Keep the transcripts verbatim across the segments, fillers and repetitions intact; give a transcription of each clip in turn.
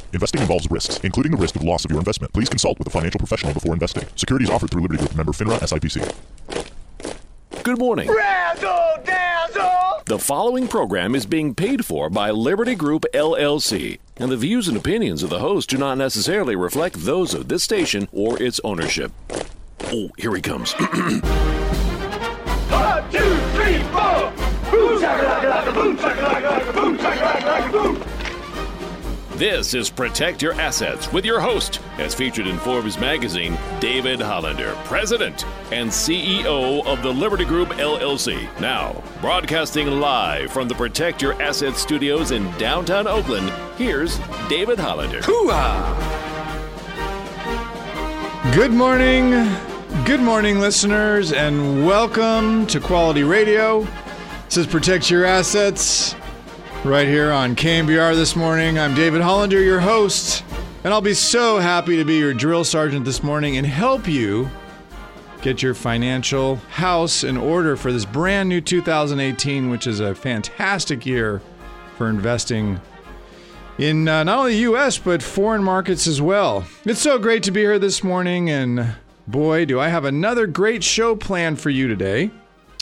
Investing involves risks, including the risk of loss of your investment. Please consult with a financial professional before investing. Securities offered through Liberty Group, member FINRA S I P C. Good morning. Razzle dazzle! The following program is being paid for by Liberty Group, L L C, and the views and opinions of the host do not necessarily reflect those of this station or its ownership. Oh, here he comes. One, two, three, four! Boom, shakalaka, boom, shakalaka, boom, shakalaka, boom! This is Protect Your Assets with your host, as featured in Forbes magazine, David Hollander, President and C E O of the Liberty Group, L L C. Now, broadcasting live from the Protect Your Assets studios in downtown Oakland, here's David Hollander. Hoo-ha! Good morning, good morning, listeners, and welcome to Quality Radio. This is Protect Your Assets. Right here on K M B R this morning. I'm David Hollander, your host, and I'll be so happy to be your drill sergeant this morning and help you get your financial house in order for this brand new two thousand eighteen, which is a fantastic year for investing in uh, not only the U S, but foreign markets as well. It's so great to be here this morning, and boy, do I have another great show planned for you today.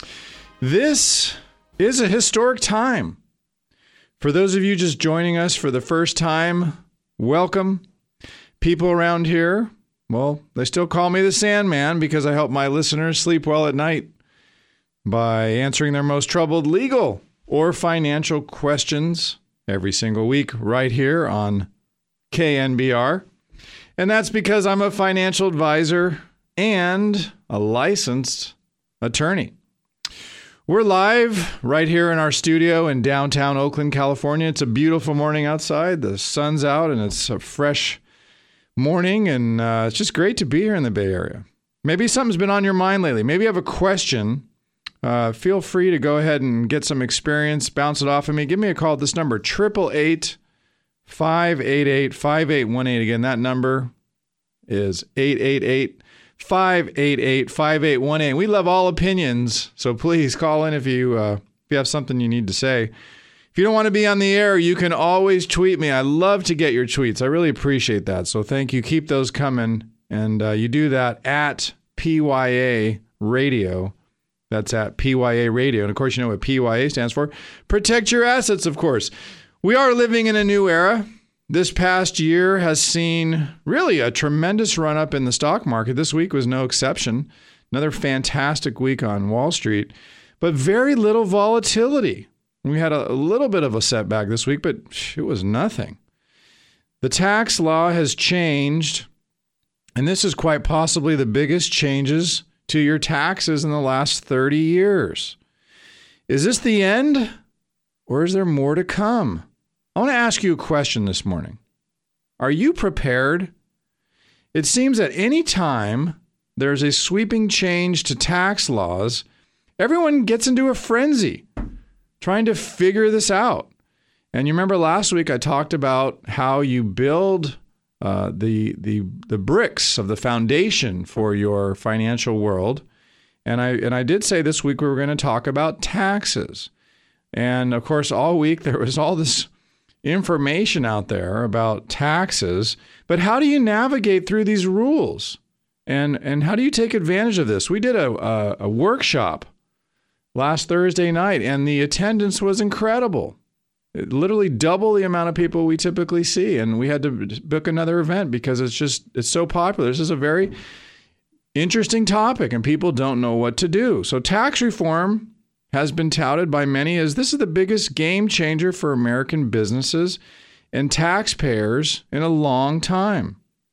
This is a historic time. For those of you just joining us for the first time, welcome. People around here, well, they still call me the Sandman because I help my listeners sleep well at night by answering their most troubled legal or financial questions every single week right here on K N B R. And that's because I'm a financial advisor and a licensed attorney. We're live right here in our studio in downtown Oakland, California. It's a beautiful morning outside. The sun's out and it's a fresh morning, and uh, it's just great to be here in the Bay Area. Maybe something's been on your mind lately. Maybe you have a question. Uh, feel free to go ahead and get some experience, bounce it off of me. Give me a call at this number, eight eight eight, five eight eight, five eight one eight. Again, that number is eight eight eight, five eight eight, five eight one eight. We love all opinions, so please call in if you uh, if you have something you need to say. If you don't want to be on the air, you can always tweet me. I love to get your tweets. I really appreciate that, so thank you. Keep those coming, and uh, you do that at P Y A Radio. That's at P Y A Radio, and of course, you know what P Y A stands for. Protect your assets, of course. We are living in a new era. This past year has seen really a tremendous run-up in the stock market. This week was no exception. Another fantastic week on Wall Street, but very little volatility. We had a, a little bit of a setback this week, but it was nothing. The tax law has changed, and this is quite possibly the biggest changes to your taxes in the last thirty years. Is this the end, or is there more to come? I want to ask you a question this morning. Are you prepared? It seems that any time there's a sweeping change to tax laws, everyone gets into a frenzy trying to figure this out. And you remember last week I talked about how you build uh, the, the, the bricks of the foundation for your financial world. And I, and I did say this week we were going to talk about taxes. And of course, all week there was all this information out there about taxes, but how do you navigate through these rules? And and how do you take advantage of this? We did a, a, a workshop last Thursday night, and the attendance was incredible. It literally double the amount of people we typically see, and we had to book another event because it's just, it's so popular. This is a very interesting topic, and people don't know what to do. So tax reform has been touted by many as this is the biggest game changer for American businesses and taxpayers in a long time.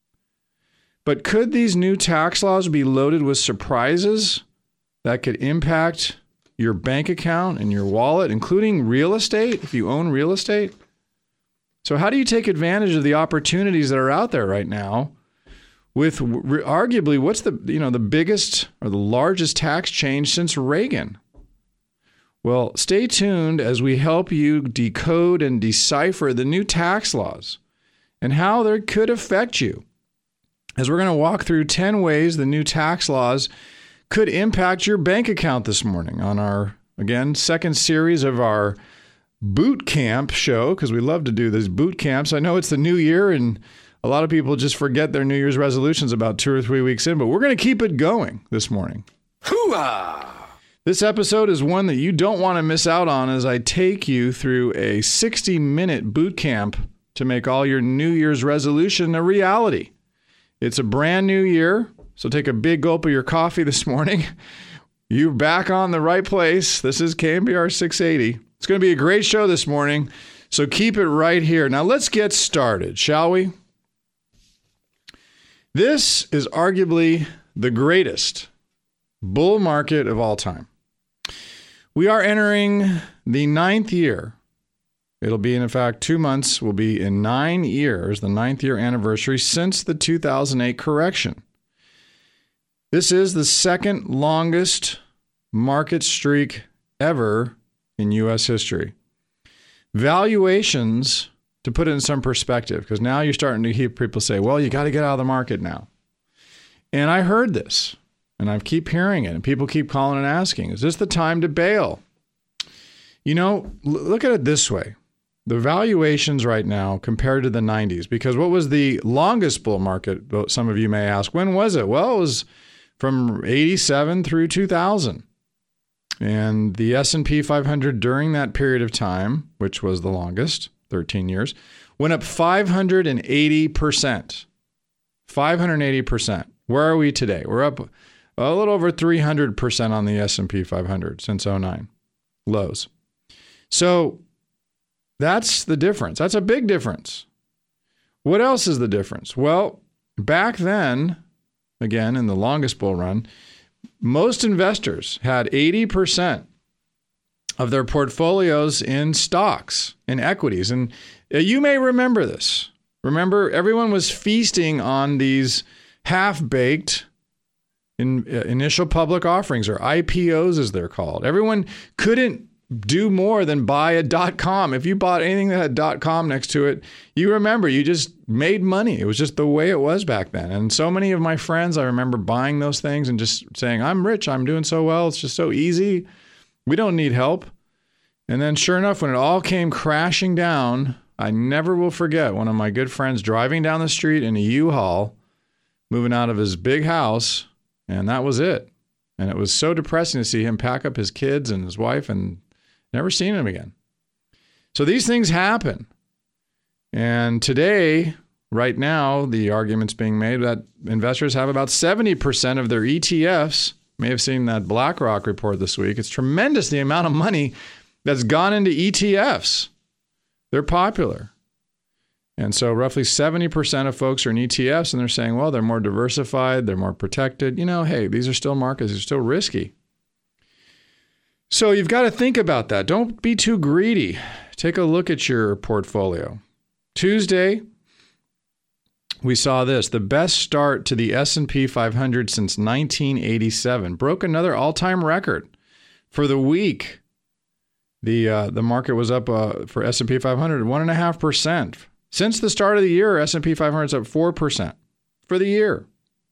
But could these new tax laws be loaded with surprises that could impact your bank account and your wallet, including real estate, if you own real estate? So how do you take advantage of the opportunities that are out there right now with arguably what's the, you know, the biggest or the largest tax change since Reagan? Well, stay tuned as we help you decode and decipher the new tax laws and how they could affect you. As we're going to walk through ten ways the new tax laws could impact your bank account this morning on our, again, second series of our boot camp show because we love to do these boot camps. I know it's the new year and a lot of people just forget their New Year's resolutions about two or three weeks in, but we're going to keep it going this morning. Hoo-ah! This episode is one that you don't want to miss out on as I take you through a sixty-minute boot camp to make all your New Year's resolution a reality. It's a brand new year, so take a big gulp of your coffee this morning. You're back on the right place. This is K M B R six eighty. It's going to be a great show this morning, so keep it right here. Now let's get started, shall we? This is arguably the greatest bull market of all time. We are entering the ninth year. It'll be, in fact, two months will be in nine years, the ninth year anniversary since the two thousand eight correction. This is the second longest market streak ever in U S history. Valuations, to put it in some perspective, because now you're starting to hear people say, well, you got to get out of the market now. And I heard this, and I keep hearing it, and people keep calling and asking, is this the time to bail? You know, look at it this way. The valuations right now compared to the nineties, because what was the longest bull market, some of you may ask, when was it? Well, it was from eighty-seven through two thousand. And the S and P five hundred during that period of time, which was the longest, thirteen years, went up five hundred eighty percent. five hundred eighty percent. Where are we today? We're up a little over three hundred percent on the S and P five hundred since oh nine. Lows. So that's the difference. That's a big difference. What else is the difference? Well, back then, again, in the longest bull run, most investors had eighty percent of their portfolios in stocks and equities. And you may remember this. Remember, everyone was feasting on these half-baked in, uh, initial public offerings, or I P Os as they're called. Everyone couldn't do more than buy a dot-com. If you bought anything that had dot-com next to it, you remember, you just made money. It was just the way it was back then. And so many of my friends, I remember buying those things and just saying, I'm rich, I'm doing so well, it's just so easy. We don't need help. And then sure enough, when it all came crashing down, I never will forget one of my good friends driving down the street in a U-Haul, moving out of his big house, and that was it. And it was so depressing to see him pack up his kids and his wife and never seen him again. So these things happen. And today, right now, the argument's being made that investors have about seventy percent of their E T Fs. You may have seen that BlackRock report this week. It's tremendous the amount of money that's gone into E T Fs. They're popular. And so roughly seventy percent of folks are in E T Fs, and they're saying, well, they're more diversified, they're more protected. You know, hey, these are still markets, they're still risky. So you've got to think about that. Don't be too greedy. Take a look at your portfolio. Tuesday, we saw this. The best start to the S and P five hundred since nineteen eighty-seven. Broke another all-time record. For the week, the uh, the market was up uh, for S and P five hundred one point five percent. Since the start of the year, S and P five hundred is up four percent for the year.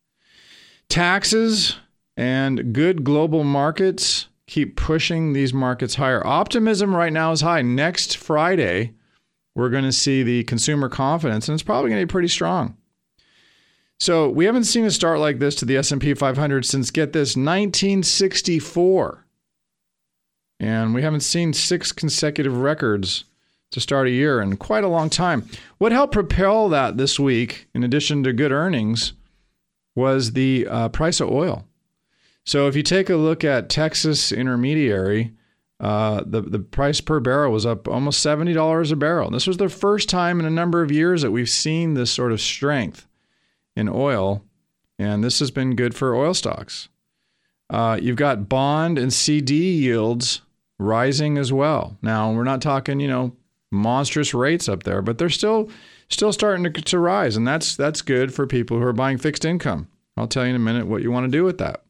Taxes and good global markets keep pushing these markets higher. Optimism right now is high. Next Friday, we're going to see the consumer confidence, and it's probably going to be pretty strong. So we haven't seen a start like this to the S and P five hundred since, get this, nineteen sixty-four. And we haven't seen six consecutive records to start a year in quite a long time. What helped propel that this week, in addition to good earnings, was the uh, price of oil. So if you take a look at Texas Intermediary, uh, the, the price per barrel was up almost seventy dollars a barrel. This was the first time in a number of years that we've seen this sort of strength in oil, and this has been good for oil stocks. Uh, you've got bond and C D yields rising as well. Now, we're not talking, you know, monstrous rates up there, but they're still still starting to, to rise, and that's that's good for people who are buying fixed income. I'll tell you in a minute what you want to do with that.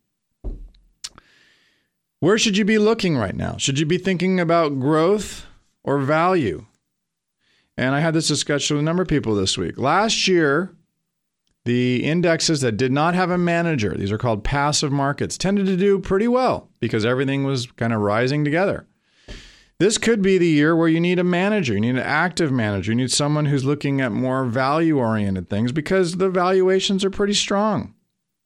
Where should you be looking right now? Should you be thinking about growth or value? And I had this discussion with a number of people this week. Last year, the indexes that did not have a manager, these are called passive markets, tended to do pretty well because everything was kind of rising together. this could be the year where you need a manager. You need an active manager. You need someone who's looking at more value-oriented things because the valuations are pretty strong.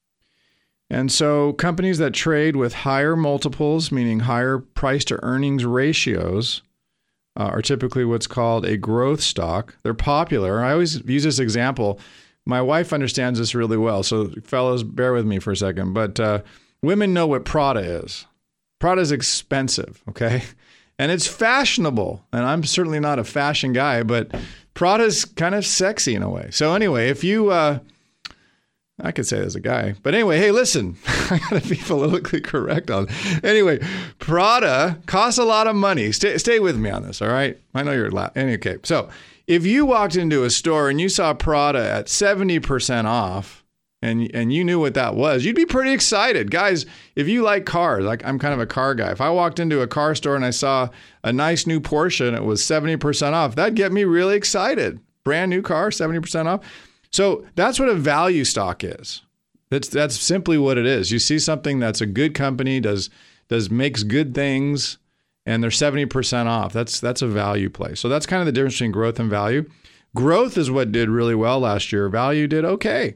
And so companies that trade with higher multiples, meaning higher price to earnings ratios, uh, are typically what's called a growth stock. They're popular. I always use this example. My wife understands this really well. So fellows, bear with me for a second. But uh, women know what Prada is. Prada is expensive, okay? And it's fashionable. And I'm certainly not a fashion guy, but Prada's kind of sexy in a way. So anyway, if you... Uh, I could say as a guy. But anyway, hey, listen, I got to be politically correct on it. Anyway, Prada costs a lot of money. Stay, stay with me on this, all right? I know you're laughing. Okay, so if you walked into a store and you saw Prada at seventy percent off and, and you knew what that was, you'd be pretty excited. Guys, if you like cars, like I'm kind of a car guy. If I walked into a car store and I saw a nice new Porsche and it was seventy percent off, that'd get me really excited. Brand new car, seventy percent off. So that's what a value stock is. That's that's simply what it is. You see something that's a good company, does does makes good things, and they're seventy percent off. That's that's a value play. So that's kind of the difference between growth and value. Growth is what did really well last year. Value did okay.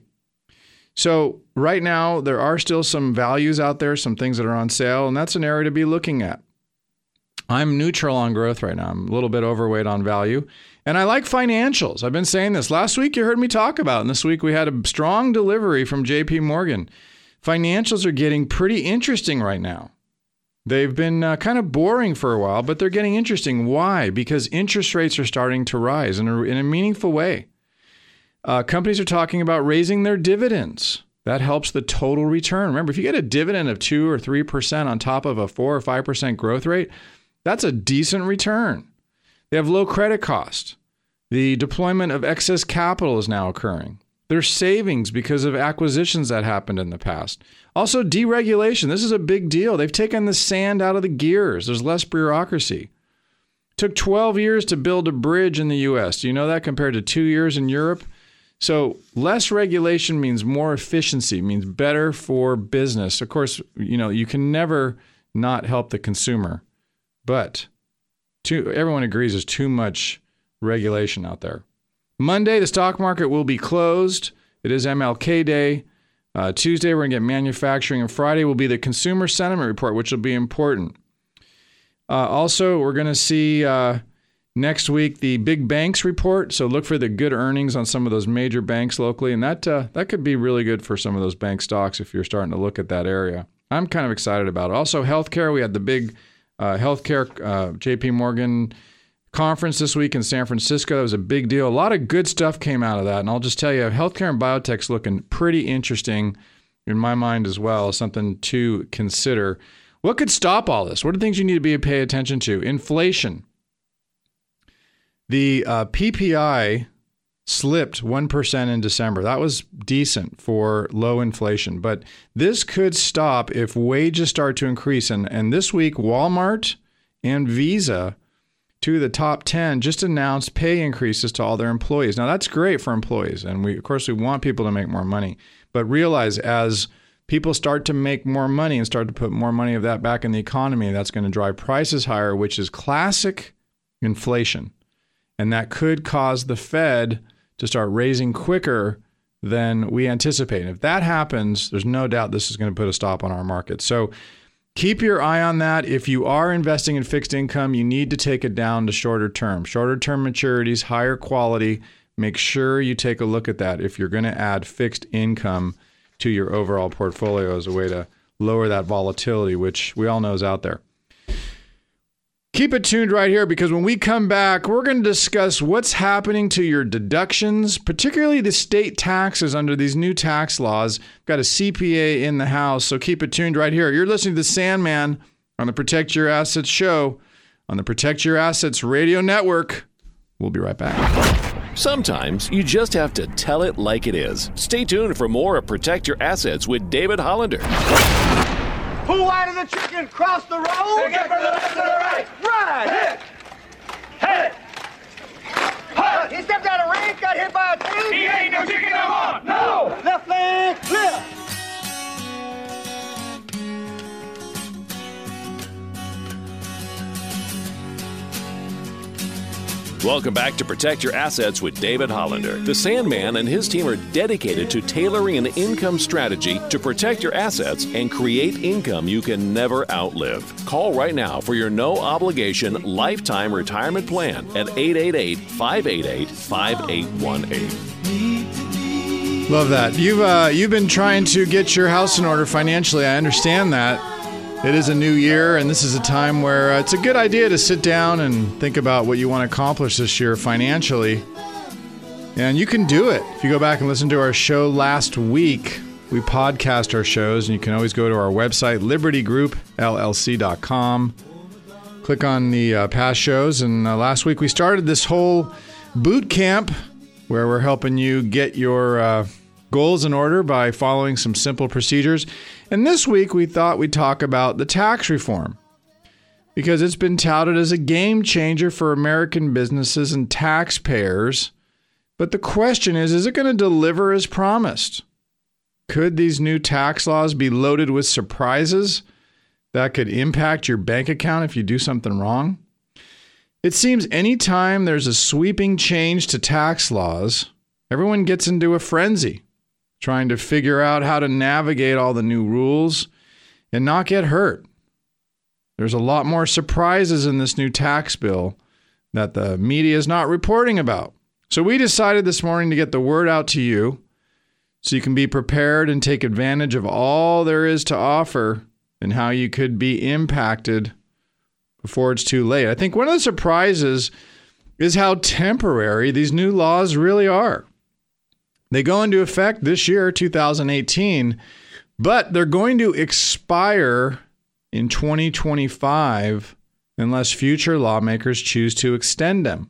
So right now, there are still some values out there, some things that are on sale, and that's an area to be looking at. I'm neutral on growth right now. I'm a little bit overweight on value. And I like financials. I've been saying this. Last week you heard me talk about it, and this week we had a strong delivery from J P Morgan. Financials are getting pretty interesting right now. They've been uh, kind of boring for a while, but they're getting interesting. Why? Because interest rates are starting to rise in a, in a meaningful way. Uh, companies are talking about raising their dividends. That helps the total return. Remember, if you get a dividend of two or three percent on top of a four or five percent growth rate, that's a decent return. They have low credit cost. The deployment of excess capital is now occurring. There's savings because of acquisitions that happened in the past. Also, deregulation. This is a big deal. They've taken the sand out of the gears. There's less bureaucracy. It took twelve years to build a bridge in the U S. Do you know that compared to two years in Europe? So less regulation means more efficiency, means better for business. Of course, you know, you can never not help the consumer, but Too, everyone agrees there's too much regulation out there. Monday, the stock market will be closed. It is M L K Day. Uh, Tuesday, we're going to get manufacturing. And Friday will be the consumer sentiment report, which will be important. Uh, also, we're going to see uh, next week the big banks report. So look for the good earnings on some of those major banks locally. And that uh, that could be really good for some of those bank stocks if you're starting to look at that area. I'm kind of excited about it. Also, healthcare. We had the big Uh, healthcare uh, J P Morgan conference this week in San Francisco. That was a big deal. A lot of good stuff came out of that. And I'll just tell you, healthcare and biotech's looking pretty interesting in my mind as well. Something to consider. What could stop all this? What are things you need to be pay attention to? Inflation. The uh, P P I slipped one percent in December. That was decent for low inflation. But this could stop if wages start to increase. And, and this week, Walmart and Visa, two of the top ten, just announced pay increases to all their employees. Now, that's great for employees. And we, of course, we want people to make more money. But realize as people start to make more money and start to put more money of that back in the economy, that's going to drive prices higher, which is classic inflation. And that could cause the Fed to start raising quicker than we anticipate. And if that happens, there's no doubt this is going to put a stop on our market. So keep your eye on that. If you are investing in fixed income, you need to take it down to shorter term. Shorter term maturities, higher quality. Make sure you take a look at that if you're going to add fixed income to your overall portfolio as a way to lower that volatility, which we all know is out there. Keep it tuned right here because when we come back, we're going to discuss what's happening to your deductions, particularly the state taxes under these new tax laws. Got a C P A in the house, so keep it tuned right here. You're listening to the Sandman on the Protect Your Assets show on the Protect Your Assets radio network. We'll be right back. Sometimes you just have to tell it like it is. Stay tuned for more of Protect Your Assets with David Hollander. Who wanted the chicken cross the road? Take it from the left to the right. Right. Hit. Hit. Hut. He stepped out of range, got hit by a tree. He ain't no chicken no more. No. Left leg, lift. Welcome back to Protect Your Assets with David Hollander. The Sandman and his team are dedicated to tailoring an income strategy to protect your assets and create income you can never outlive. Call right now for your no-obligation lifetime retirement plan at eight eight eight, five eight eight, five eight one eight. Love that. You've uh, you've been trying to get your house in order financially. I understand that. It is a new year, and this is a time where uh, it's a good idea to sit down and think about what you want to accomplish this year financially. And you can do it. If you go back and listen to our show last week, we podcast our shows, and you can always go to our website, liberty group l l c dot com. Click on the uh, past shows, and uh, last week we started this whole boot camp where we're helping you get your uh, goals in order by following some simple procedures. And this week, we thought we'd talk about the tax reform because it's been touted as a game changer for American businesses and taxpayers. But the question is, is it going to deliver as promised? Could these new tax laws be loaded with surprises that could impact your bank account if you do something wrong? It seems anytime there's a sweeping change to tax laws, everyone gets into a frenzy, trying to figure out how to navigate all the new rules and not get hurt. There's a lot more surprises in this new tax bill that the media is not reporting about. So we decided this morning to get the word out to you so you can be prepared and take advantage of all there is to offer and how you could be impacted before it's too late. I think one of the surprises is how temporary these new laws really are. They go into effect this year, two thousand eighteen, but they're going to expire in twenty twenty-five unless future lawmakers choose to extend them.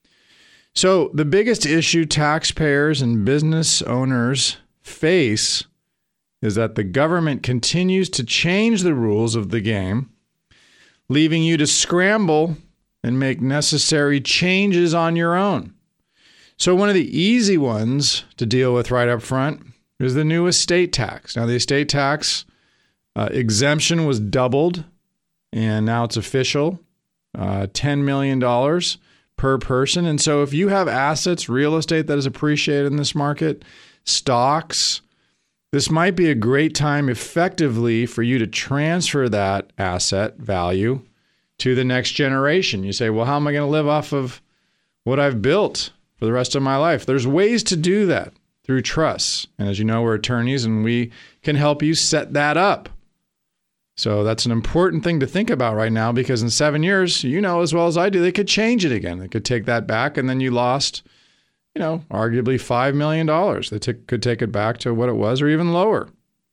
So the biggest issue taxpayers and business owners face is that the government continues to change the rules of the game, leaving you to scramble and make necessary changes on your own. So one of the easy ones to deal with right up front is the new estate tax. Now, the estate tax uh, exemption was doubled, and now it's official, uh, ten million dollars per person. And so if you have assets, real estate that is appreciated in this market, stocks, this might be a great time effectively for you to transfer that asset value to the next generation. You say, well, how am I going to live off of what I've built for the rest of my life? There's ways to do that through trusts. And as you know, we're attorneys and we can help you set that up. So that's an important thing to think about right now, because in seven years, you know as well as I do, they could change it again. They could take that back, and then you lost, you know, arguably five million dollars. They t- could take it back to what it was or even lower.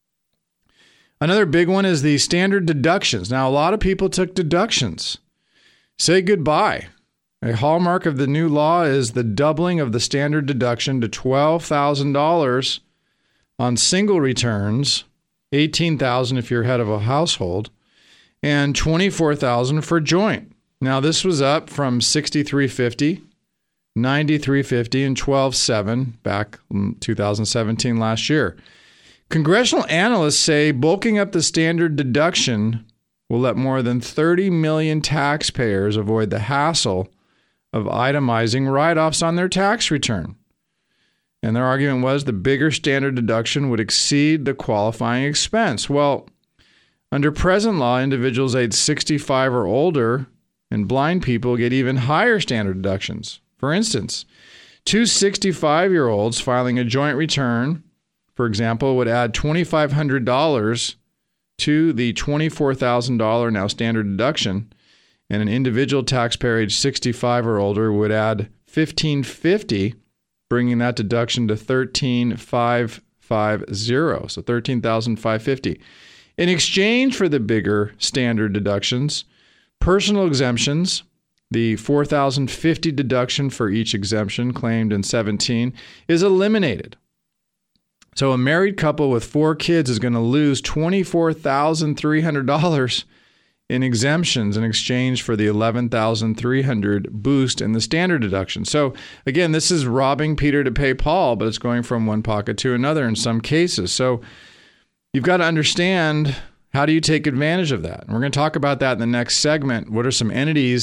Another big one is the standard deductions. Now, a lot of people took deductions. Say goodbye. A hallmark of the new law is the doubling of the standard deduction to twelve thousand dollars on single returns, eighteen thousand dollars if you're head of a household, and twenty-four thousand dollars for joint. Now, this was up from sixty-three fifty, ninety-three fifty, and twelve seven back in two thousand seventeen last year. Congressional analysts say bulking up the standard deduction will let more than thirty million taxpayers avoid the hassle of itemizing write-offs on their tax return. And their argument was the bigger standard deduction would exceed the qualifying expense. Well, under present law, individuals age sixty-five or older and blind people get even higher standard deductions. For instance, two sixty-five-year-olds filing a joint return, for example, would add twenty-five hundred dollars to the twenty-four thousand dollars now standard deduction, and an individual taxpayer age sixty-five or older would add fifteen fifty, bringing that deduction to thirteen thousand five hundred fifty, so thirteen thousand five hundred fifty. In exchange for the bigger standard deductions, personal exemptions, the four thousand fifty deduction for each exemption claimed in seventeen, is eliminated. So a married couple with four kids is going to lose twenty-four thousand three hundred dollars in exemptions in exchange for the eleven thousand three hundred dollars boost in the standard deduction. So again, this is robbing Peter to pay Paul, but it's going from one pocket to another in some cases. So you've got to understand, how do you take advantage of that? And we're going to talk about that in the next segment. What are some entities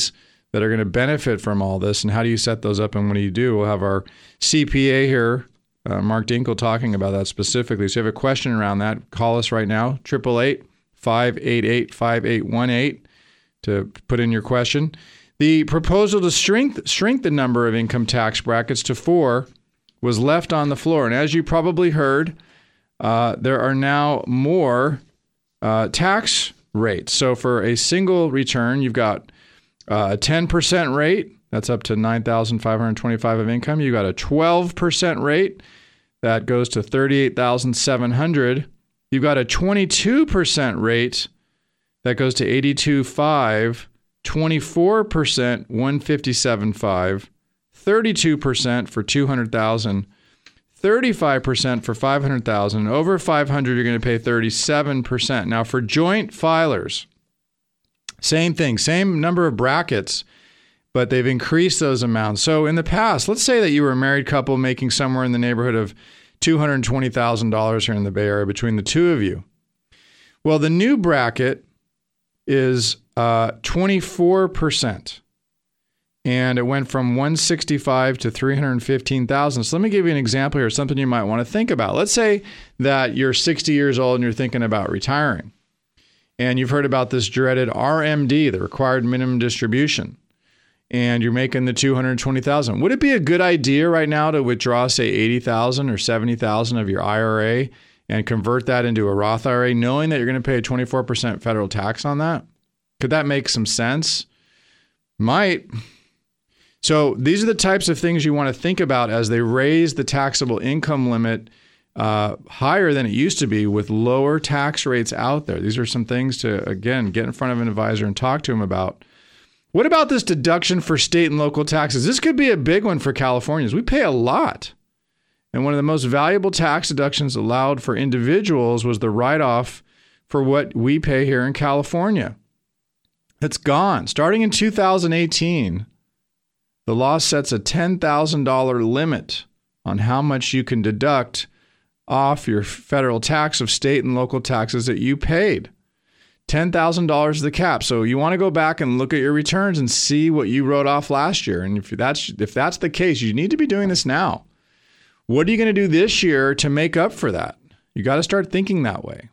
that are going to benefit from all this. And how do you set those up? And what do you do? We'll have our C P A here, uh, Mark Dinkle, talking about that specifically. So if you have a question around that, call us right now, eight eight eight, five eight eight, five eight one eight to put in your question. The proposal to shrink, shrink the number of income tax brackets to four was left on the floor. And as you probably heard, uh, there are now more uh, tax rates. So for a single return, you've got uh, a ten percent rate. That's up to nine thousand five hundred twenty-five dollars of income. You've got a twelve percent rate. That goes to thirty-eight thousand seven hundred dollars. You've got a twenty-two percent rate. That goes to eighty-two thousand five hundred dollars. twenty-four percent, one hundred fifty-seven thousand five hundred dollars. thirty-two percent for two hundred thousand dollars. thirty-five percent for five hundred thousand dollars. Over five hundred dollars, you're going to pay thirty-seven percent. Now, for joint filers, same thing, same number of brackets, but they've increased those amounts. So in the past, let's say that you were a married couple making somewhere in the neighborhood of two hundred twenty thousand dollars here in the Bay Area between the two of you. Well, the new bracket is uh, twenty-four percent. And it went from one hundred sixty-five thousand to three hundred fifteen thousand. So let me give you an example here, something you might want to think about. Let's say that you're sixty years old and you're thinking about retiring. And you've heard about this dreaded R M D, the required minimum distribution. And you're making the two hundred twenty thousand dollars. Would it be a good idea right now to withdraw, say, eighty thousand dollars or seventy thousand dollars of your I R A and convert that into a Roth I R A, knowing that you're going to pay a twenty-four percent federal tax on that? Could that make some sense? Might. So these are the types of things you want to think about as they raise the taxable income limit uh, higher than it used to be with lower tax rates out there. These are some things to, again, get in front of an advisor and talk to him about. What about this deduction for state and local taxes? This could be a big one for Californians. We pay a lot. And one of the most valuable tax deductions allowed for individuals was the write-off for what we pay here in California. It's gone. Starting in two thousand eighteen, the law sets a ten thousand dollars limit on how much you can deduct off your federal tax of state and local taxes that you paid. ten thousand dollars is the cap. So you want to go back and look at your returns and see what you wrote off last year. And if that's if that's the case, you need to be doing this now. What are you going to do this year to make up for that? You got to start thinking that way.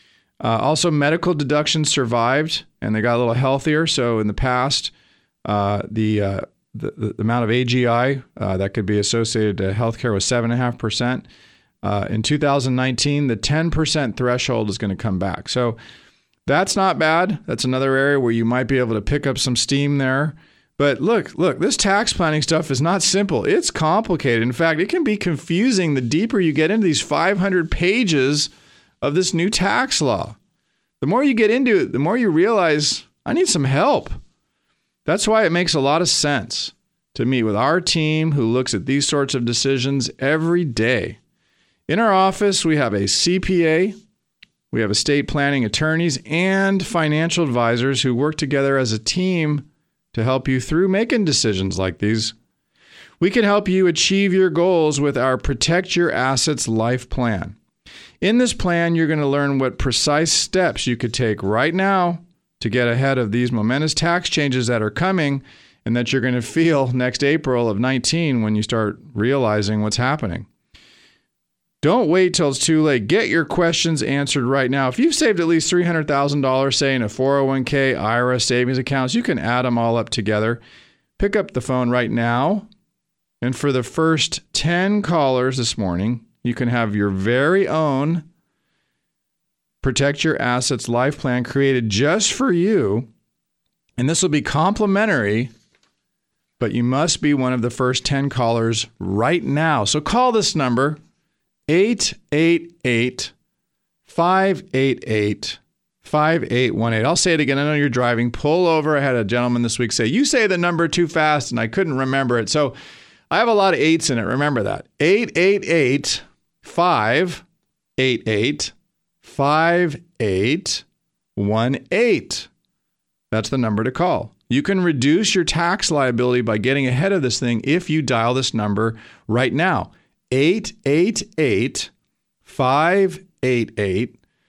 Uh, also, medical deductions survived, and they got a little healthier. So in the past, uh, the, uh, the the amount of A G I uh, that could be associated to healthcare was seven point five percent. Uh, in two thousand nineteen, the ten percent threshold is going to come back. So that's not bad. That's another area where you might be able to pick up some steam there. But look, look, this tax planning stuff is not simple. It's complicated. In fact, it can be confusing the deeper you get into these five hundred pages of this new tax law. The more you get into it, the more you realize, I need some help. That's why it makes a lot of sense to meet with our team who looks at these sorts of decisions every day. In our office, we have a C P A, we have estate planning attorneys, and financial advisors who work together as a team to help you through making decisions like these. We can help you achieve your goals with our Protect Your Assets Life Plan. In this plan, you're going to learn what precise steps you could take right now to get ahead of these momentous tax changes that are coming and that you're going to feel next April of nineteen when you start realizing what's happening. Don't wait till it's too late. Get your questions answered right now. If you've saved at least three hundred thousand dollars, say in a four oh one k, I R A savings accounts, you can add them all up together. Pick up the phone right now. And for the first ten callers this morning, you can have your very own Protect Your Assets Life Plan created just for you. And this will be complimentary, but you must be one of the first ten callers right now. So call this number, eight eight eight, five eight eight, five eight one eight. I'll say it again. I know you're driving. Pull over. I had a gentleman this week say, you say the number too fast, and I couldn't remember it. So I have a lot of eights in it. Remember that. eight eight eight, five eight eight, five eight one eight. That's the number to call. You can reduce your tax liability by getting ahead of this thing if you dial this number right now. eight eight eight, five eight eight,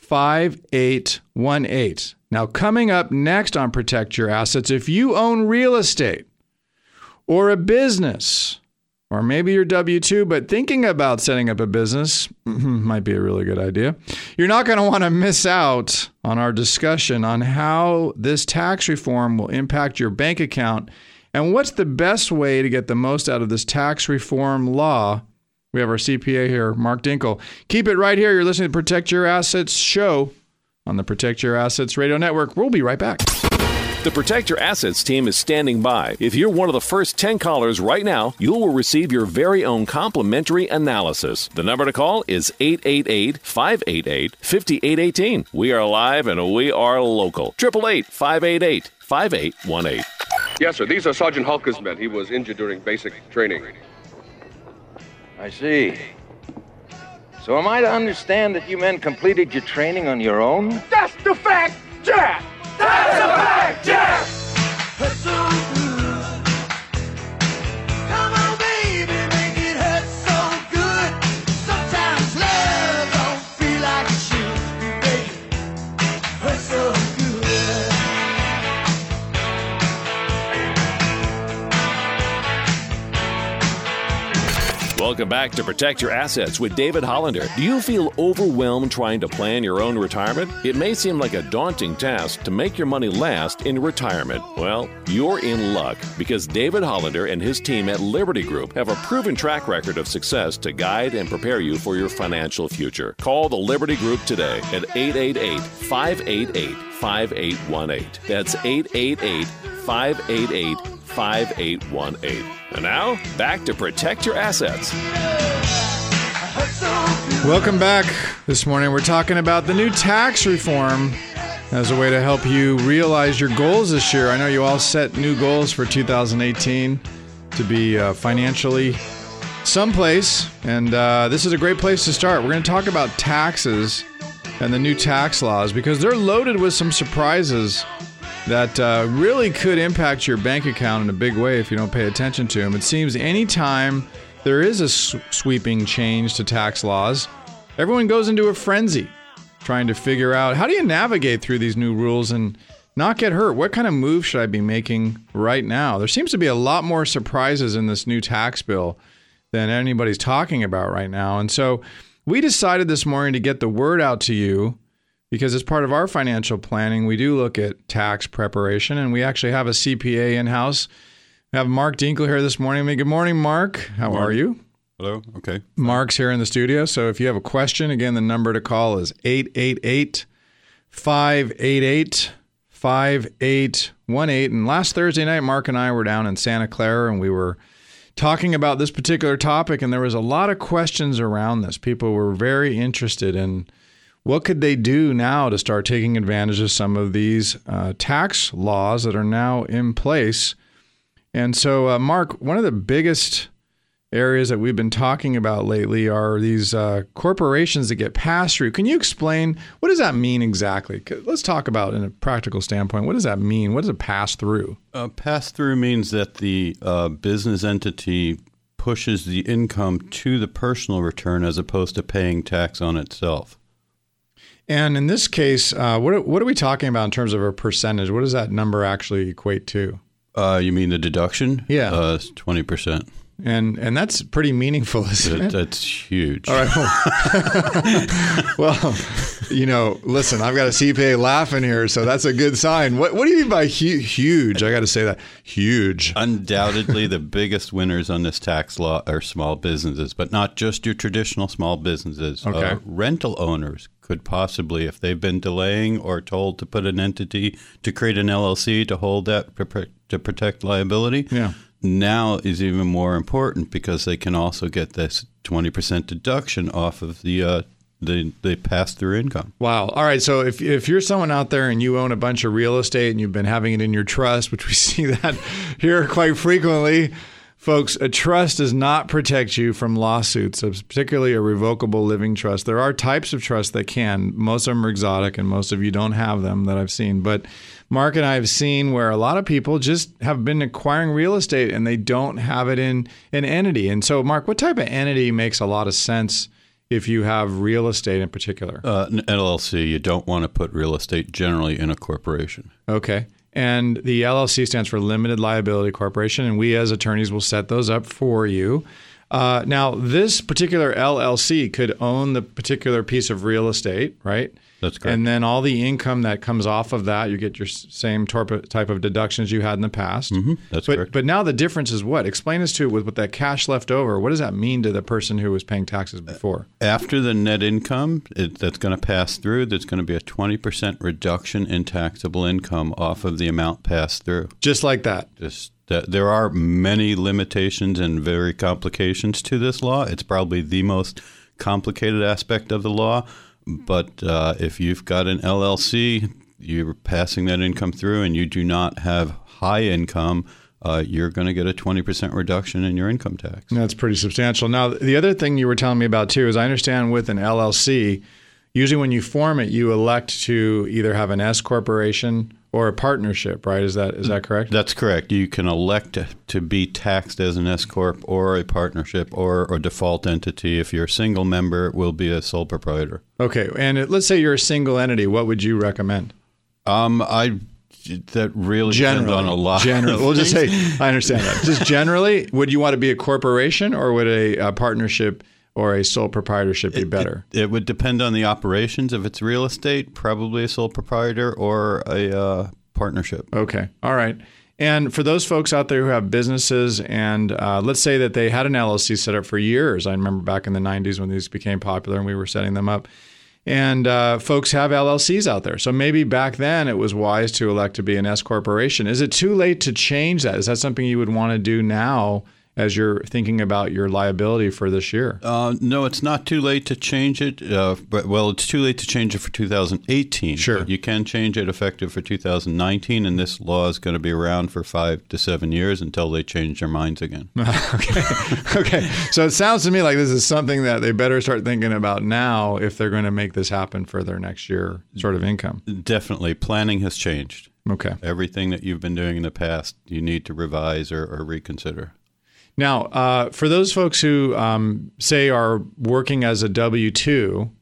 five eight one eight. Now, coming up next on Protect Your Assets, if you own real estate or a business, or maybe you're W two, but thinking about setting up a business might be a really good idea. You're not going to want to miss out on our discussion on how this tax reform will impact your bank account and what's the best way to get the most out of this tax reform law. We have our C P A here, Mark Dinkle. Keep it right here. You're listening to Protect Your Assets show on the Protect Your Assets Radio Network. We'll be right back. The Protect Your Assets team is standing by. If you're one of the first ten callers right now, you will receive your very own complimentary analysis. The number to call is eight eight eight, five eight eight, five eight one eight. We are live and we are local. eight eight eight, five eight eight, five eight one eight. Yes, sir. These are Sergeant Hulka's men. He was injured during basic training. I see. So am I to understand that you men completed your training on your own? That's the fact, Jack! That's the fact, Jack! Hurt so good. Come on, baby, make it hurt so good. Sometimes love don't feel like it should, baby. Hurt so good. Welcome back to Protect Your Assets with David Hollander. Do you feel overwhelmed trying to plan your own retirement? It may seem like a daunting task to make your money last in retirement. Well, you're in luck because David Hollander and his team at Liberty Group have a proven track record of success to guide and prepare you for your financial future. Call the Liberty Group today at eight eight eight, five eight eight, five eight one eight. That's eight eight eight, five eight eight, five eight one eight. And now, back to Protect Your Assets. Welcome back. This morning we're talking about the new tax reform as a way to help you realize your goals this year. I know you all set new goals for two thousand eighteen to be uh, financially someplace, and uh, this is a great place to start. We're going to talk about taxes and the new tax laws because they're loaded with some surprises that uh, really could impact your bank account in a big way if you don't pay attention to them. It seems anytime there is a s- sweeping change to tax laws, everyone goes into a frenzy trying to figure out how do you navigate through these new rules and not get hurt? What kind of move should I be making right now? There seems to be a lot more surprises in this new tax bill than anybody's talking about right now. And so we decided this morning to get the word out to you because as part of our financial planning, we do look at tax preparation, and we actually have a C P A in-house. We have Mark Dinkle here this morning. Good morning, Mark. How morning. are you? Hello. Okay. Mark's here in the studio, so if you have a question, again, the number to call is eight eight eight, five eight eight, five eight one eight. And last Thursday night, Mark and I were down in Santa Clara, and we were talking about this particular topic, and there was a lot of questions around this. People were very interested in what could they do now to start taking advantage of some of these uh, tax laws that are now in place. And so, uh, Mark, one of the biggest areas that we've been talking about lately are these uh, corporations that get passed through. Can you explain, what does that mean exactly? Let's talk about in a practical standpoint. What does that mean? What does a pass through? Uh, pass through means that the uh, business entity pushes the income to the personal return as opposed to paying tax on itself. And in this case, uh, what what are we talking about in terms of a percentage? What does that number actually equate to? Uh, you mean the deduction? Yeah. Uh, twenty percent. And and that's pretty meaningful, isn't That, it? that's huge. All right. Well, well, you know, listen, I've got a C P A laughing here, so that's a good sign. What what do you mean by hu- huge? I got to say that. Huge. Undoubtedly, the biggest winners on this tax law are small businesses, but not just your traditional small businesses. Okay. Uh, rental owners could possibly, if they've been delaying or told to put an entity to create an L L C to hold that to protect liability. Yeah. Now is even more important because they can also get this twenty percent deduction off of the uh, the, the pass-through income. Wow. All right. So if if you're someone out there and you own a bunch of real estate and you've been having it in your trust, which we see that here quite frequently, folks, a trust does not protect you from lawsuits, particularly a revocable living trust. There are types of trusts that can. Most of them are exotic, and most of you don't have them that I've seen. But Mark and I have seen where a lot of people just have been acquiring real estate and they don't have it in an entity. And so, Mark, what type of entity makes a lot of sense if you have real estate in particular? Uh, an L L C, you don't want to put real estate generally in a corporation. Okay. And the L L C stands for Limited Liability Corporation, and we as attorneys will set those up for you. Uh, now, this particular L L C could own the particular piece of real estate, right? That's correct. And then all the income that comes off of that, you get your same type of deductions you had in the past. Mm-hmm. That's but, correct. But now the difference is what? Explain us to with, with that cash left over. What does that mean to the person who was paying taxes before? After the net income it, that's going to pass through, there's going to be a twenty percent reduction in taxable income off of the amount passed through. Just like that? Just that. There are many limitations and very complications to this law. It's probably the most complicated aspect of the law. But uh, if you've got an L L C, you're passing that income through and you do not have high income, uh, you're going to get a twenty percent reduction in your income tax. That's pretty substantial. Now, the other thing you were telling me about, too, is I understand with an L L C, usually when you form it, you elect to either have an S corporation or a partnership, right? Is that is that correct? That's correct. You can elect to, to be taxed as an S corp or a partnership or a default entity. If you're a single member, it will be a sole proprietor. Okay. And it, let's say you're a single entity. What would you recommend? Um, I that really generally, depends on a lot. Generally, we'll just say I understand that. Just generally, would you want to be a corporation or would a, a partnership or a sole proprietorship be better? It, it would depend on the operations. If it's real estate, probably a sole proprietor or a uh, partnership. Okay. All right. And for those folks out there who have businesses and uh, let's say that they had an L L C set up for years. I remember back in the nineties when these became popular and we were setting them up. And uh, folks have L L Cs out there. So maybe back then it was wise to elect to be an S corporation. Is it too late to change that? Is that something you would want to do now as you're thinking about your liability for this year? Uh, no, it's not too late to change it. Uh, but, well, it's too late to change it for two thousand eighteen. Sure. You can change it effective for two thousand nineteen, and this law is going to be around for five to seven years until they change their minds again. Okay. Okay. So it sounds to me like this is something that they better start thinking about now if they're going to make this happen for their next year sort of income. Definitely. Planning has changed. Okay. Everything that you've been doing in the past, you need to revise or, or reconsider. Now, uh, for those folks who um, say are working as a W two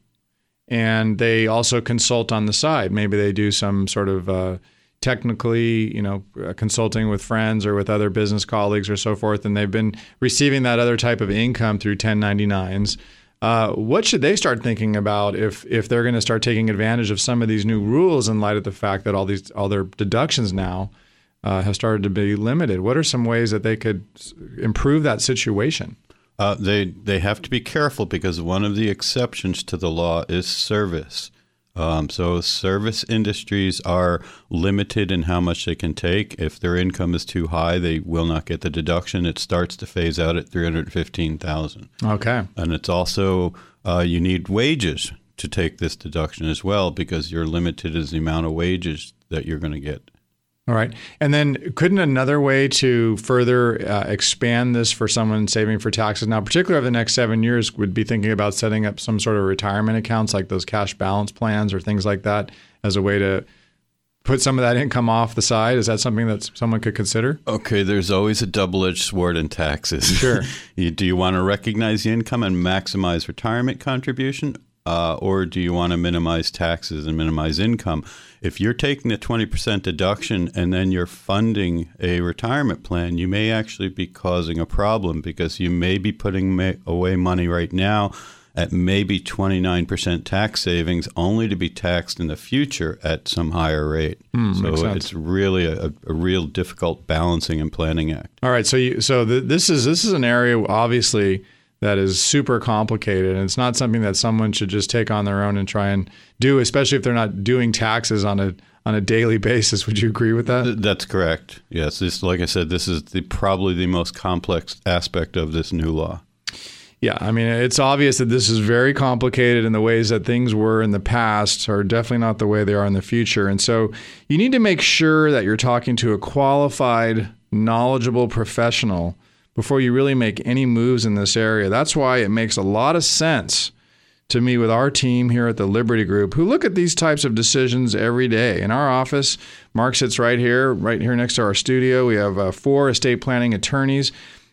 and they also consult on the side, maybe they do some sort of uh, technically, you know, uh, consulting with friends or with other business colleagues or so forth, and they've been receiving that other type of income through ten ninety-nines. Uh, what should they start thinking about if if they're going to start taking advantage of some of these new rules in light of the fact that all these all their deductions now Uh, have started to be limited? What are some ways that they could improve that situation? Uh, they they have to be careful because one of the exceptions to the law is service. Um, so service industries are limited in how much they can take. If their income is too high, they will not get the deduction. It starts to phase out at three hundred fifteen thousand dollars. Okay. And it's also uh, you need wages to take this deduction as well because you're limited as the amount of wages that you're going to get. All right. And then couldn't another way to further uh, expand this for someone saving for taxes now, particularly over the next seven years, would be thinking about setting up some sort of retirement accounts like those cash balance plans or things like that as a way to put some of that income off the side? Is that something that someone could consider? Okay, there's always a double-edged sword in taxes. Sure. you, do you want to recognize the income and maximize retirement contribution? Uh, or do you want to minimize taxes and minimize income? If you're taking the twenty percent deduction and then you're funding a retirement plan, you may actually be causing a problem because you may be putting ma- away money right now at maybe twenty-nine percent tax savings only to be taxed in the future at some higher rate. Mm, so it's really a, a real difficult balancing and planning act. All right. So you, so the, this is this is an area obviously that is super complicated, and it's not something that someone should just take on their own and try and do, especially if they're not doing taxes on a on a daily basis. Would you agree with that? That's correct. Yes. This, like I said, this is the probably the most complex aspect of this new law. Yeah, I mean, it's obvious that this is very complicated, and the ways that things were in the past are definitely not the way they are in the future. And so you need to make sure that you're talking to a qualified, knowledgeable professional before you really make any moves in this area. That's why it makes a lot of sense to me with our team here at the Liberty Group, who look at these types of decisions every day. In our office, Mark sits right here, right here next to our studio. We have uh, four estate planning attorneys.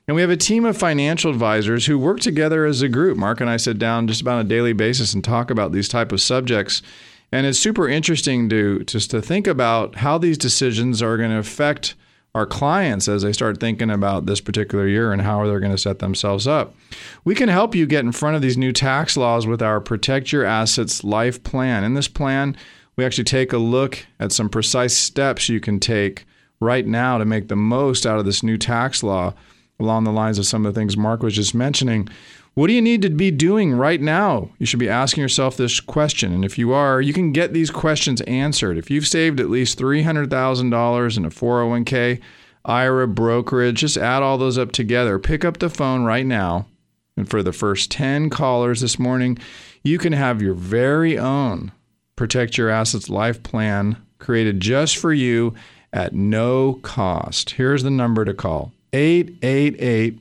And we have a team of financial advisors who work together as a group. Mark and I sit down just about on a daily basis and talk about these type of subjects. And it's super interesting to just to think about how these decisions are going to affect our clients as they start thinking about this particular year and how they're going to set themselves up. We can help you get in front of these new tax laws with our Protect Your Assets Life Plan. In this plan, we actually take a look at some precise steps you can take right now to make the most out of this new tax law along the lines of some of the things Mark was just mentioning. What do you need to be doing right now? You should be asking yourself this question. And if you are, you can get these questions answered. If you've saved at least three hundred thousand dollars in a four oh one k, I R A, brokerage, just add all those up together. Pick up the phone right now. And for the first ten callers this morning, you can have your very own Protect Your Assets Life Plan created just for you at no cost. Here's the number to call. eight eight eight,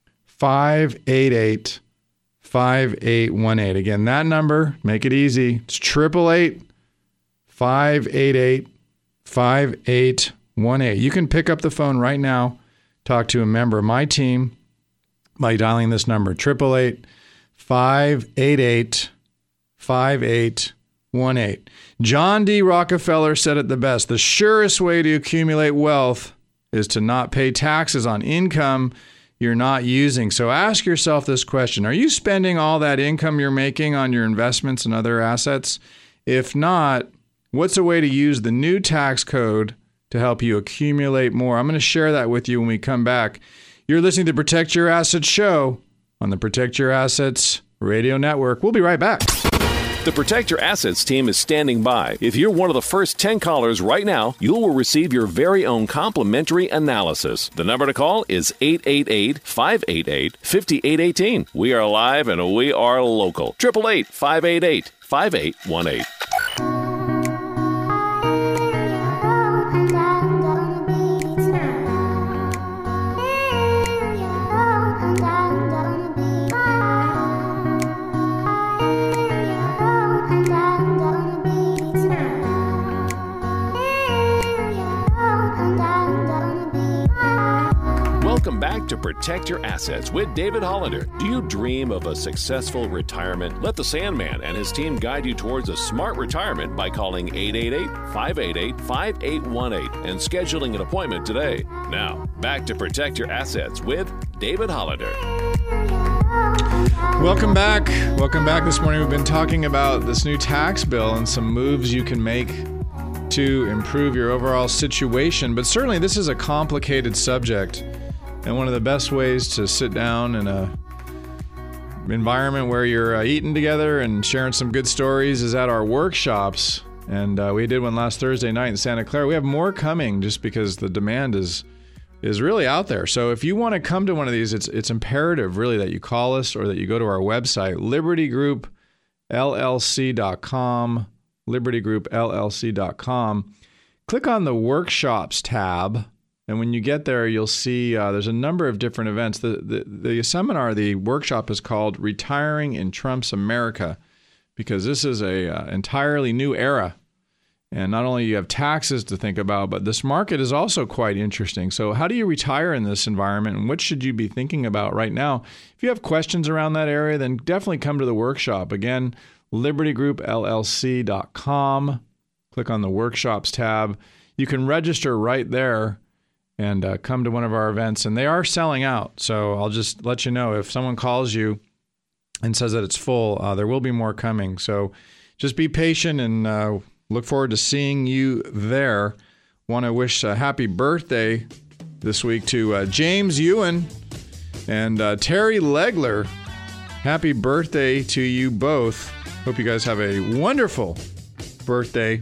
five eight eight, five eight one eight. Again, that number, make it easy. It's eight eight eight, five eight eight, five eight one eight. You can pick up the phone right now, talk to a member of my team by dialing this number, eight eight eight, five eight eight, five eight one eight. John D. Rockefeller said it the best. The surest way to accumulate wealth is to not pay taxes on income you're not using. So ask yourself this question. Are you spending all that income you're making on your investments and other assets? If not, what's a way to use the new tax code to help you accumulate more? I'm going to share that with you when we come back. You're listening to Protect Your Assets show on the Protect Your Assets Radio Network. We'll be right back. The Protect Your Assets team is standing by. If you're one of the first ten callers right now, you will receive your very own complimentary analysis. The number to call is eight eight eight, five eight eight, five eight one eight. We are live and we are local. eight eight eight, five eight eight, five eight one eight. Welcome back to Protect Your Assets with David Hollander. Do you dream of a successful retirement? Let the Sandman and his team guide you towards a smart retirement by calling eight eight eight, five eight eight, five eight one eight and scheduling an appointment today. Now, back to Protect Your Assets with David Hollander. Welcome back. Welcome back. This morning we've been talking about this new tax bill and some moves you can make to improve your overall situation. But certainly this is a complicated subject. And one of the best ways to sit down in a environment where you're uh, eating together and sharing some good stories is at our workshops. And uh, we did one last Thursday night in Santa Clara. We have more coming just because the demand is is really out there. So if you want to come to one of these, it's it's imperative really that you call us or that you go to our website, liberty group L L C dot com, liberty group L L C dot com. Click on the workshops tab. And when you get there, you'll see uh, there's a number of different events. The, the the seminar, the workshop is called Retiring in Trump's America, because this is a uh, entirely new era. And not only do you have taxes to think about, but this market is also quite interesting. So how do you retire in this environment, and what should you be thinking about right now? If you have questions around that area, then definitely come to the workshop. Again, liberty group L L C dot com. Click on the workshops tab. You can register right there and uh, come to one of our events. And they are selling out. So I'll just let you know, if someone calls you and says that it's full, uh, there will be more coming. So just be patient and uh, look forward to seeing you there. Want to wish a happy birthday this week to uh, James Ewan and uh, Terry Legler. Happy birthday to you both. Hope you guys have a wonderful birthday.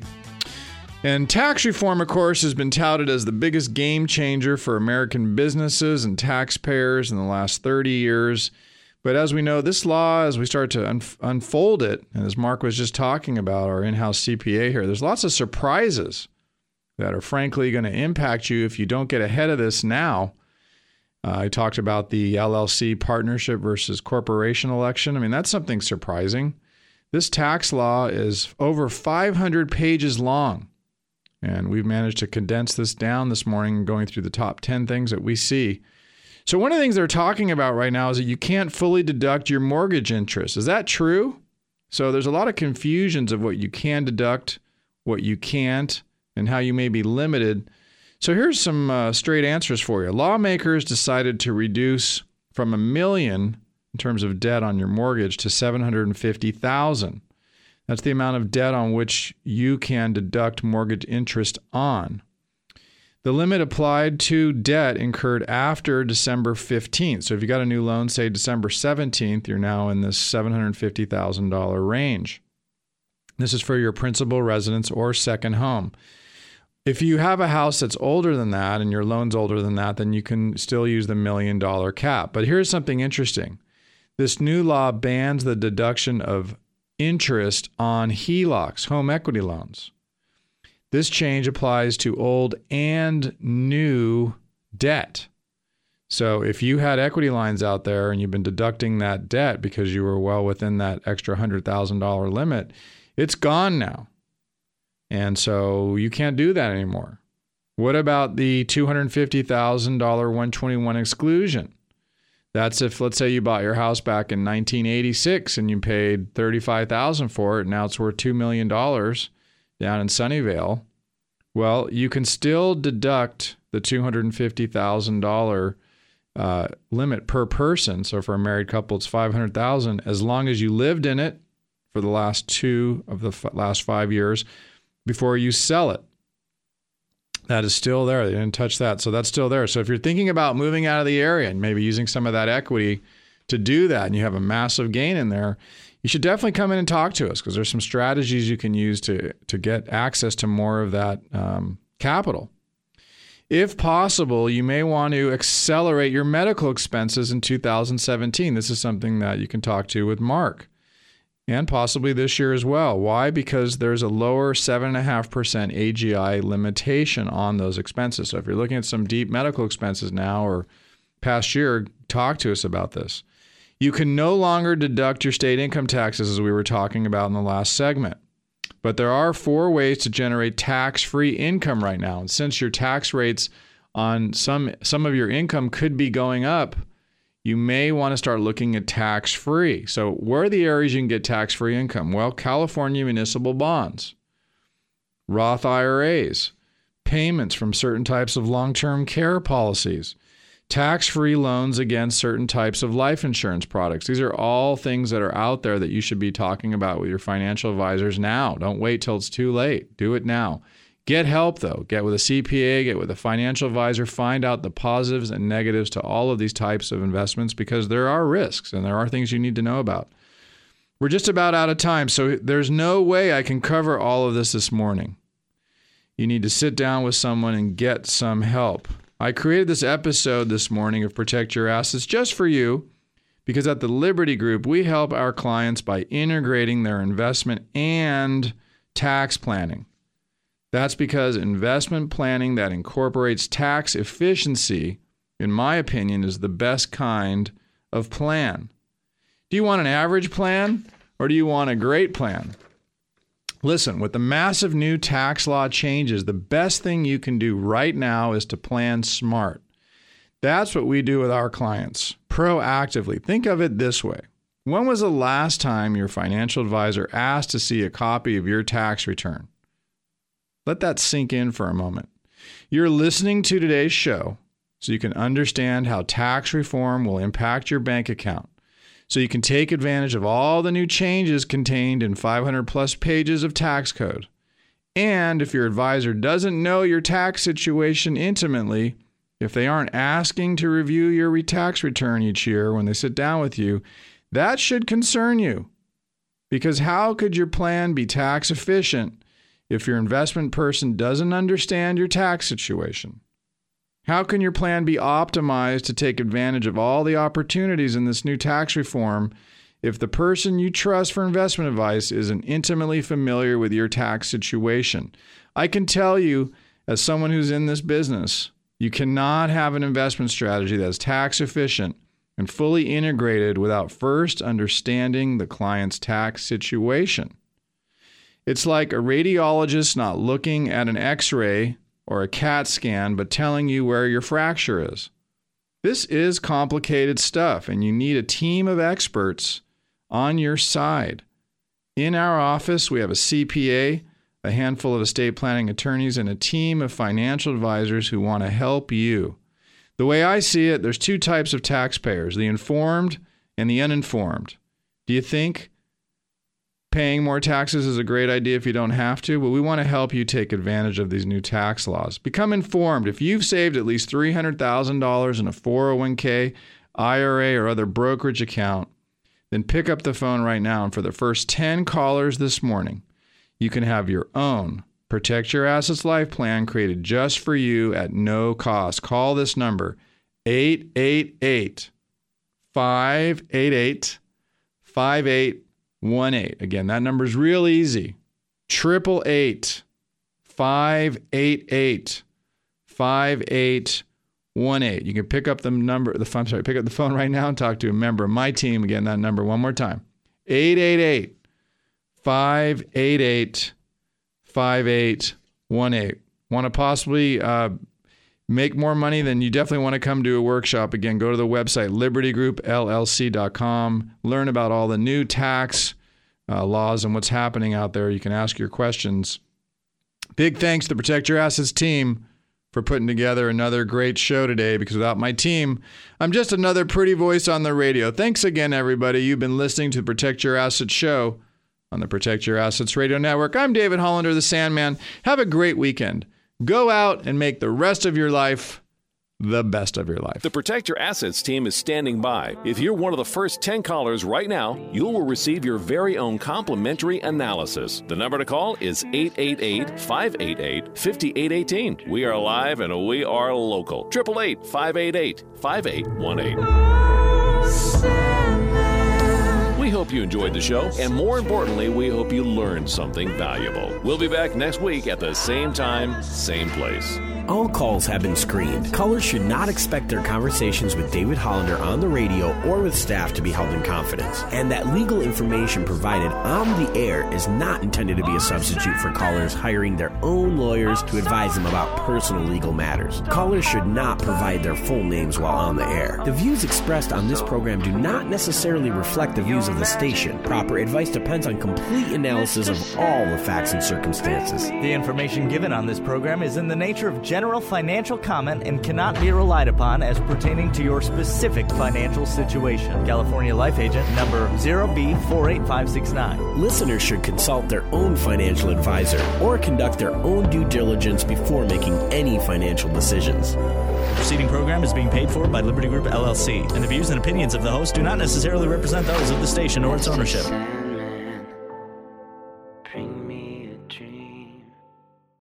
And tax reform, of course, has been touted as the biggest game changer for American businesses and taxpayers in the last thirty years. But as we know, this law, as we start to un- unfold it, and as Mark was just talking about, our in-house C P A here, there's lots of surprises that are frankly going to impact you if you don't get ahead of this now. Uh, I talked about the L L C partnership versus corporation election. I mean, that's something surprising. This tax law is over five hundred pages long. And we've managed to condense this down this morning, going through the top ten things that we see. So one of the things they're talking about right now is that you can't fully deduct your mortgage interest. Is that true? So there's a lot of confusions of what you can deduct, what you can't, and how you may be limited. So here's some uh, straight answers for you. Lawmakers decided to reduce from a million in terms of debt on your mortgage to seven hundred fifty thousand. That's the amount of debt on which you can deduct mortgage interest on. The limit applied to debt incurred after December fifteenth. So if you got a new loan, say December seventeenth, you're now in this seven hundred fifty thousand dollars range. This is for your principal residence or second home. If you have a house that's older than that and your loan's older than that, then you can still use the million dollar cap. But here's something interesting. This new law bans the deduction of interest on H E L O Cs, home equity loans. This change applies to old and new debt. So if you had equity lines out there and you've been deducting that debt because you were well within that extra one hundred thousand dollars limit, it's gone now. And so you can't do that anymore. What about the two hundred fifty thousand dollars one twenty-one exclusion? That's if, let's say, you bought your house back in nineteen eighty-six and you paid thirty-five thousand dollars for it, and now it's worth two million dollars down in Sunnyvale. Well, you can still deduct the two hundred fifty thousand dollars uh, limit per person. So for a married couple, it's five hundred thousand dollars as long as you lived in it for the last two of the f- last five years before you sell it. That is still there. They didn't touch that. So that's still there. So if you're thinking about moving out of the area and maybe using some of that equity to do that, and you have a massive gain in there, you should definitely come in and talk to us because there's some strategies you can use to, to get access to more of that um, capital. If possible, you may want to accelerate your medical expenses in two thousand seventeen. This is something that you can talk to with Mark. And possibly this year as well. Why? Because there's a lower seven point five percent A G I limitation on those expenses. So if you're looking at some deep medical expenses now or past year, talk to us about this. You can no longer deduct your state income taxes, as we were talking about in the last segment. But there are four ways to generate tax-free income right now. And since your tax rates on some some of your income could be going up, you may want to start looking at tax-free. So where are the areas you can get tax-free income? Well, California municipal bonds, Roth I R As, payments from certain types of long-term care policies, tax-free loans against certain types of life insurance products. These are all things that are out there that you should be talking about with your financial advisors now. Don't wait till it's too late. Do it now. Get help, though. Get with a C P A, get with a financial advisor, find out the positives and negatives to all of these types of investments because there are risks and there are things you need to know about. We're just about out of time, so there's no way I can cover all of this this morning. You need to sit down with someone and get some help. I created this episode this morning of Protect Your Assets just for you because at the Liberty Group, we help our clients by integrating their investment and tax planning. That's because investment planning that incorporates tax efficiency, in my opinion, is the best kind of plan. Do you want an average plan or do you want a great plan? Listen, with the massive new tax law changes, the best thing you can do right now is to plan smart. That's what we do with our clients, proactively. Think of it this way. When was the last time your financial advisor asked to see a copy of your tax return? Let that sink in for a moment. You're listening to today's show so you can understand how tax reform will impact your bank account, so you can take advantage of all the new changes contained in five hundred plus pages of tax code. And if your advisor doesn't know your tax situation intimately, if they aren't asking to review your tax return each year when they sit down with you, that should concern you. Because how could your plan be tax efficient if your investment person doesn't understand your tax situation? How can your plan be optimized to take advantage of all the opportunities in this new tax reform if the person you trust for investment advice isn't intimately familiar with your tax situation? I can tell you, as someone who's in this business, you cannot have an investment strategy that's tax efficient and fully integrated without first understanding the client's tax situation. It's like a radiologist not looking at an X-ray or a CAT scan, but telling you where your fracture is. This is complicated stuff, and you need a team of experts on your side. In our office, we have a C P A, a handful of estate planning attorneys, and a team of financial advisors who want to help you. The way I see it, there's two types of taxpayers, the informed and the uninformed. Do you think paying more taxes is a great idea if you don't have to? Well, we want to help you take advantage of these new tax laws. Become informed. If you've saved at least three hundred thousand dollars in a four oh one k, I R A, or other brokerage account, then pick up the phone right now. And for the first ten callers this morning, you can have your own Protect Your Assets Life Plan created just for you at no cost. Call this number, eight eight eight, five eight eight, five eight one eight. Again, that number is real easy. Triple eight, five eight eight, five eight one eight. You can pick up the number, the phone, sorry, pick up the phone right now and talk to a member of my team. Again, that number one more time. eight eight eight, five eight eight, five eight one eight. Want to possibly uh, make more money? Then you definitely want to come to a workshop. Again, go to the website, liberty group L L C dot com. Learn about all the new tax uh, laws and what's happening out there. You can ask your questions. Big thanks to the Protect Your Assets team for putting together another great show today, because without my team, I'm just another pretty voice on the radio. Thanks again, everybody. You've been listening to the Protect Your Assets show on the Protect Your Assets Radio Network. I'm David Hollander, the Sandman. Have a great weekend. Go out and make the rest of your life the best of your life. The Protect Your Assets team is standing by. If you're one of the first ten callers right now, you will receive your very own complimentary analysis. The number to call is eight eight eight, five eight eight, five eight one eight. We are live and we are local. eight eight eight, five eight eight, five eight one eight. We hope you enjoyed the show, and more importantly, we hope you learned something valuable. We'll be back next week at the same time, same place. All calls have been screened. Callers should not expect their conversations with David Hollander on the radio or with staff to be held in confidence. And that legal information provided on the air is not intended to be a substitute for callers hiring their own lawyers to advise them about personal legal matters. Callers should not provide their full names while on the air. The views expressed on this program do not necessarily reflect the views of the station. Proper advice depends on complete analysis of all the facts and circumstances. The information given on this program is in the nature of general financial comment and cannot be relied upon as pertaining to your specific financial situation. California Life Agent number zero B four eight five six nine. Listeners should consult their own financial advisor or conduct their own due diligence before making any financial decisions. The preceding program is being paid for by Liberty Group L L C, and the views and opinions of the host do not necessarily represent those of the station or its ownership.